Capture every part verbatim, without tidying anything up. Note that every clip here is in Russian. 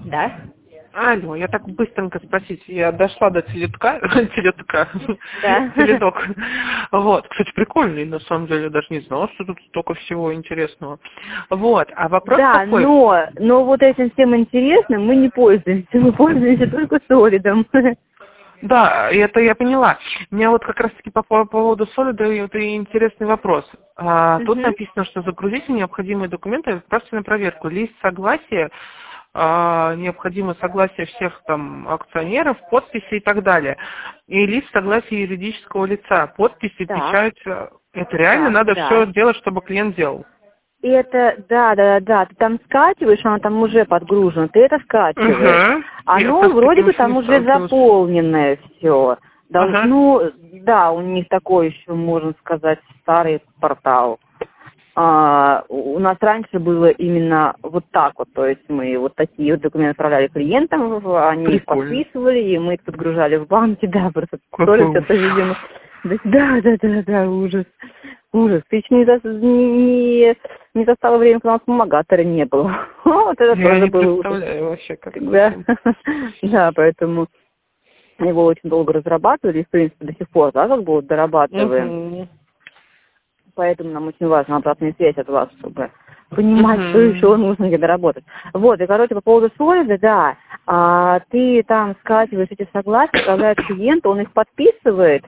Да? Алло, я так быстренько спросить, я дошла до телетка, телетка, Да. телеток. Вот, кстати, прикольный, на самом деле, я даже не знала, что тут столько всего интересного. Вот, а вопрос да, такой. но, но вот этим всем интересным мы не пользуемся, мы пользуемся только солидом. Да, это я поняла. У меня вот как раз-таки по, по поводу солида это интересный вопрос. А, тут Мгм. написано, что загрузите необходимые документы и отправьте на проверку. Лист согласия, а, необходимое согласие всех там акционеров, подписи и так далее. И лист согласия юридического лица, подписи, Так. печать. Это реально Так, надо да. все делать, чтобы клиент делал. И это, да, да, да, ты там скачиваешь, оно там уже подгружено, ты это скачиваешь. Угу. Я Оно просто с вроде таким бы еще там не уже сталкивалась. заполненное все. Ага. Ну, да, у них такой еще, можно сказать, старый портал. А, у нас раньше было именно вот так вот, то есть мы вот такие вот документы отправляли клиентам, они их Прикольно. подписывали, и мы их подгружали в банки, да, просто Какой все это, ужас. видимо. Да, да, да, да, ужас. Ужас. Ты еще не, за, не, не застала время, когда у нас вспомогатора не было. Вот это Я тоже не был ужас. представляю вообще, как Да. совсем. Да, поэтому его очень долго разрабатывали, и, в принципе, до сих пор, да, как бы вот дорабатываем. Угу. Поэтому нам очень важна обратная связь от вас, чтобы понимать, что Угу. еще нужно где доработать. Вот, и, короче, по поводу солида, да, а, ты там скачиваешь эти согласия, отправляешь клиенту, он их подписывает,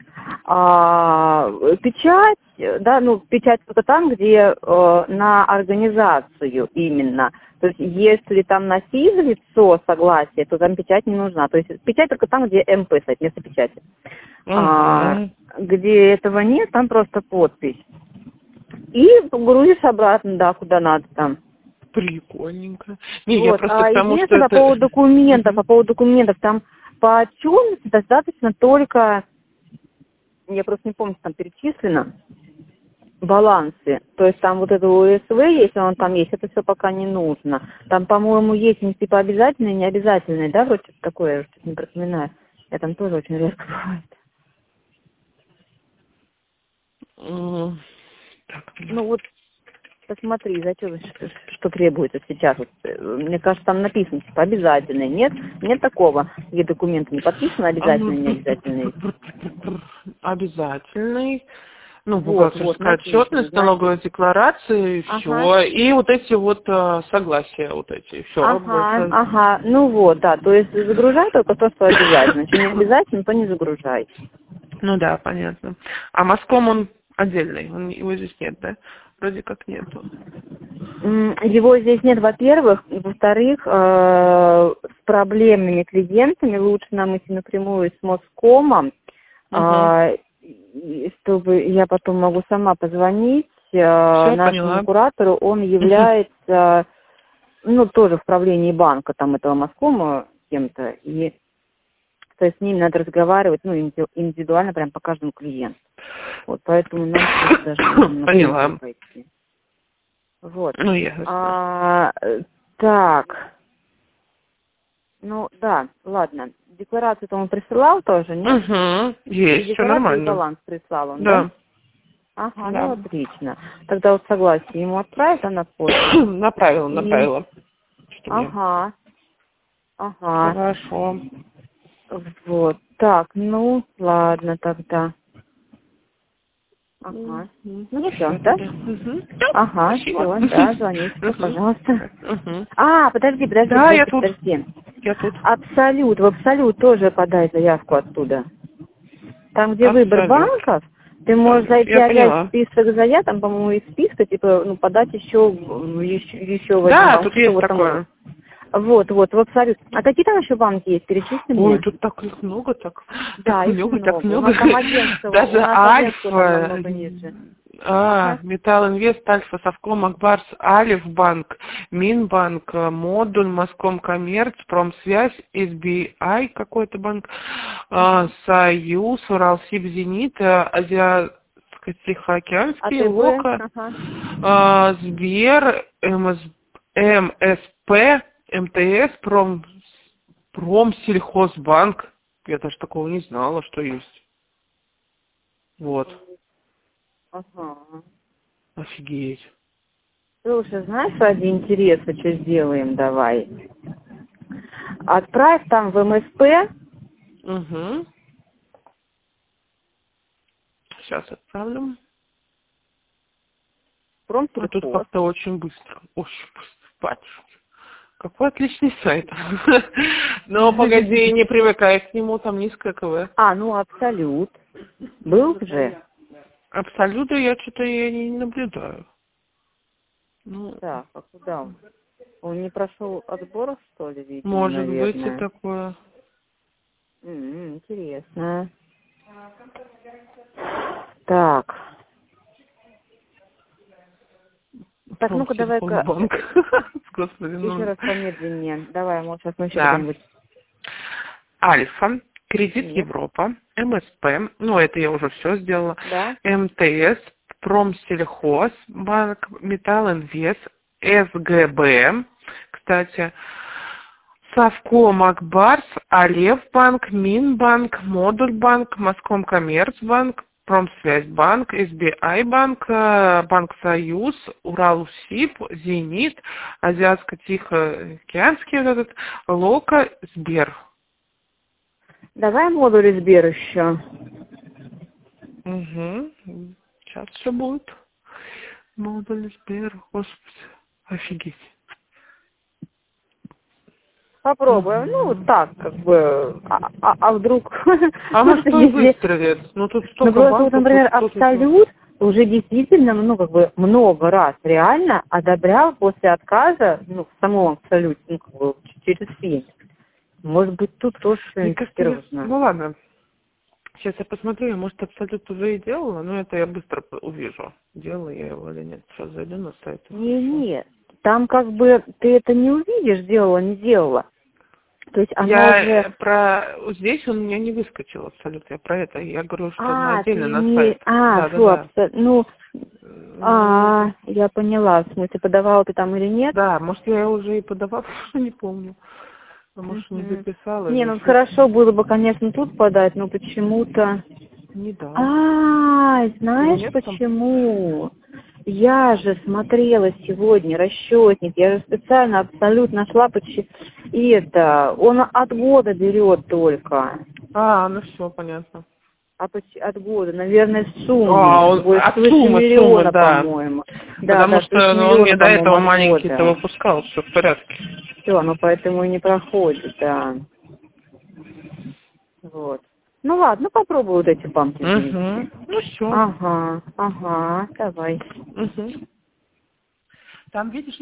а, печать, да, ну, печать только там, где э, на организацию именно. То есть, если там на физлицо согласие, то там печать не нужна. То есть, печать только там, где МП стоит, место печати. А, Угу. где этого нет, там просто подпись. И грузишь обратно, да, куда надо там. Прикольненько. Не, я Вот. просто А к тому, что единственное, по это... поводу документов, Угу. по поводу документов, там по отчетности достаточно только, я просто не помню, что там перечислено, балансы. То есть там вот это УСВ, если он там есть, это все пока не нужно. Там, по-моему, есть не типа обязательные, не обязательные, да, вроде что-то такое, я что-то не припоминаю. Я там тоже очень редко бывает. М, Так, Ну вот, посмотри, зачем, что, что требуется сейчас. Вот, э, мне кажется, там написано, типа, обязательные. Нет, нет такого, где документы не подписаны, обязательные, не обязательные. обязательный. Ну, Вот, вот, бухгалтерская написано, отчетность, значит. налоговая декларация, и Ага, все. И вот эти вот а, согласия, вот эти, все, ага, больше. ага, ну вот, да, то есть загружай только то, что обязательно. Если не обязательно, то не загружай. Ну да, понятно. А Моском он отдельный, он, его здесь нет, да? Вроде как нету. М, Его здесь нет, во-первых, и во-вторых, э, с проблемными клиентами лучше нам идти напрямую с Москомом, Угу. а, и чтобы я потом могу сама позвонить э, Все, нашему поняла. куратору, он Угу. является, ну, тоже в правлении банка там этого Москома кем-то, и то есть с ним надо разговаривать, ну, инди- индивидуально прям по каждому клиенту. Вот, поэтому нам лучше даже напрямую Поняла. пойти. Вот. Ну, ясно. А, э, так, ну, да, ладно. Декларацию-то он присылал тоже, нет? Угу. И Есть, все декларацию и нормально. баланс прислал он, да? Да. Ага, ну Да. отлично. Тогда вот согласие ему отправить, а на почту. Направила, И, направила. Что мне? ага, ага. Хорошо. Вот. Так, ну, ладно тогда. Ага. Мгм. Ну все, Все да? тогда. Угу. Да, Ага, спасибо. все, да, звоните, Угу. пожалуйста. Угу. А, подожди, подожди, Да, я подожди, тут. подожди. Я тут. Абсолют, в Абсолют тоже подай заявку оттуда. Там, где выбор Абсолют. банков, ты можешь Абсолют. зайти Я опять в поняла. список заявок, там, по-моему, из списка, типа, ну, подать еще, в- еще, еще в один Да, банк, тут что-то есть вот там. такое. Вот, вот, в Абсолют. А какие там еще банки есть? Перечисли Ой, мне. тут так их много, так, Да, так их много, так много. У много. нас там агентство, у Даже нас агентство там Альфа, намного ниже. а, Ага. Металл Инвест, Альфа, Совком, Акбарс, Алиф Банк, Минбанк, э, Модуль, Моском Коммерц, Промсвязь, эс би ай какой-то банк, а, Союз, Уралсиб, Зенит, э, Азиатско-Тихоокеанский, АТВ, Лока, ага. а, Сбер, МС, МСП, МТС, Пром Промсельхозбанк. Я даже такого не знала, что есть. Вот. Ага. Офигеть. Слушай, знаешь, ради интереса, что сделаем, давай? отправь там в эм эс пэ. Угу. Сейчас отправлю. А тут Промсельхоз. как-то очень быстро. Очень быстро. Батюшки. Какой отличный сайт. Но погоди, не привыкай к нему, там низкое ка вэ. А, ну абсолют. Был же. Абсолютно я что-то я не наблюдаю. Ну, Так, а куда он? Он не прошел отбора, что ли, видимо, может быть и наверное? такое. М, интересно. Так. Так, ну-ка, давай-ка Промсельхозбанк. Господи, еще ну. раз помедленнее. Давай, может, сейчас мы еще Да. куда-нибудь. Альфа, Кредит Нет. Европа, эм эс пэ, ну это я уже все сделала, Да? эм тэ эс, Промсельхоз, банк, Металлинвест, эс гэ бэ, кстати, Совком Акбарс, Алевбанк, Минбанк, Модульбанк, Москомкоммерцбанк, Промсвязьбанк, эс би ай банк, э, Банк Союз, Уралсиб, Зенит, Азиатско-Тихоокеанский вот этот, Лока, Сбер. Давай модуль Сбер еще. Угу. Сейчас все будет. Модуль Сбер, господи, офигеть. Попробуем. Ну, Угу. так, как бы, а, а- а вдруг... А может Просто он если- выстрелит? Ну тут Ну, столько просто вот, банков, тут например, кто-то... Абсолют уже действительно, ну, как бы, много раз реально одобрял после отказа, ну, в самом Абсолюте, ну, как бы, через фильм. Может быть, тут тоже Мне что-нибудь кажется, я... серьезное. Ну ладно. Сейчас я посмотрю, я, может, Абсолют уже и делала, но это я быстро п- увижу, делала я его или нет. Сейчас зайду на сайт и хорошо. Не-не, там как бы ты это не увидишь, делала, не делала. То есть оно Я же... э, про... Здесь он у меня не выскочил Абсолют, я про это. Я говорю, что на А, ты отдельно на не... сайт. А, Да, да, фу, да. абсо... ну, Ну, а, я поняла, в смысле, подавала ты там или нет? да, может, я уже и подавала, не помню. А может, не Мгм. записала Не, или ну еще хорошо что-нибудь. было бы, конечно, тут подать, но почему-то... Не дал. А, знаешь Нет там? почему? Я же смотрела сегодня расчетник, я же специально абсолютно нашла почти... И это, он от года берет только. А, ну все, понятно. А почти от года, наверное, с суммы. А, он, Больше от свыше суммы, суммы, миллиона, да. по-моему. Да, Потому да, свыше что ну, он миллиона, мне до по-моему, этого от маленький-то года. выпускал, все в порядке. Все, ну поэтому и не проходит, да. Вот. Ну ладно, ну попробуй вот эти банки Угу. вместе. Ну все. Ага, ага, давай. Угу. Там, видишь,